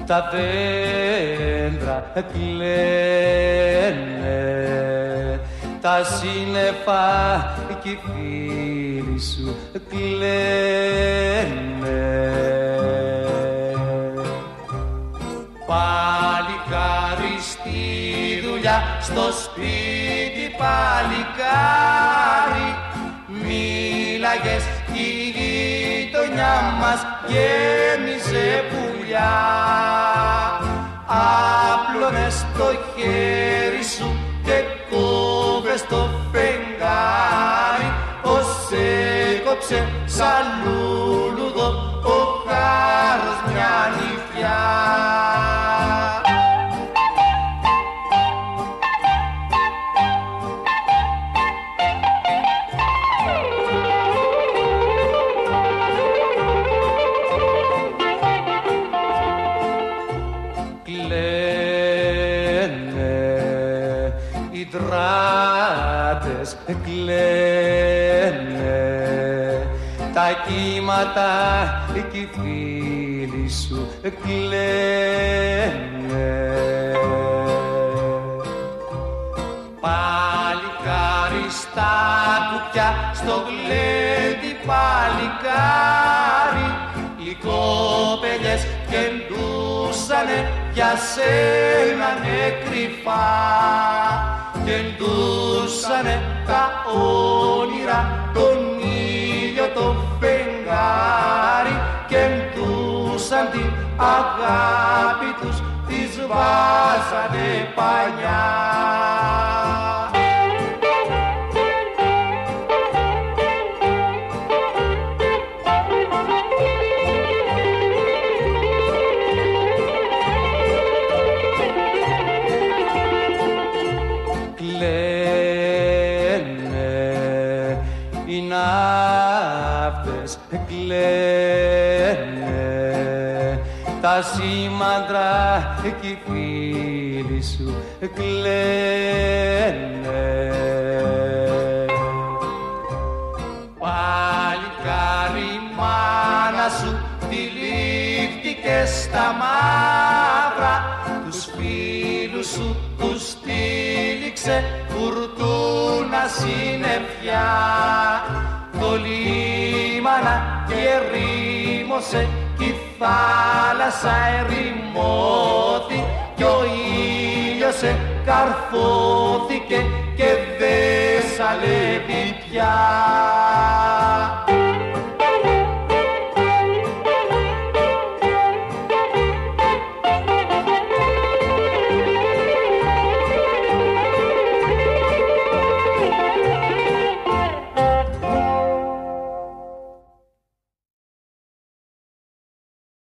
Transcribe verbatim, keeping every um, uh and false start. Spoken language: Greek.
τα δέντρα κλαίνε, τα σύννεφα κι οι φίλοι σου κλαίνε. Παλικάρι στη δουλειά, στο σπίτι παλικάρι, μίλαγες κι η γειτονιά μας γέμιζε πουλιά. Άπλωνες το χέρι σου και κόβες το φεγγάρι, ως έκοψε σαν λούλουδο ο χάρος μια νυχτιά. Κλαίνε τα κύματα κι οι φίλοι σου κλαίνε. Παλικάρι στα κουπιά, στο γλέντι παλικάρι, οι κοπελιές κεντούσανε για σένα κρυφά, κεντούσανε τα όνειρα, τον ήλιο το φεγγάρι, κεντούσαν την αγάπη τους, τις βάζανε πανιά. Κλαίνε τα σήμαντρα κι οι φίλοι σου κλαίνε. Παλικάρι μάνα σου τυλίχτηκε στα μαύρα, τους φίλους σου τους τύλιξε φουρτούνα συννεφιά. Το λίμανα και ρήμωσε κι η θάλασσα ερημώθη, κι ο ήλιος καρφώθηκε και δε σαλεύει πια.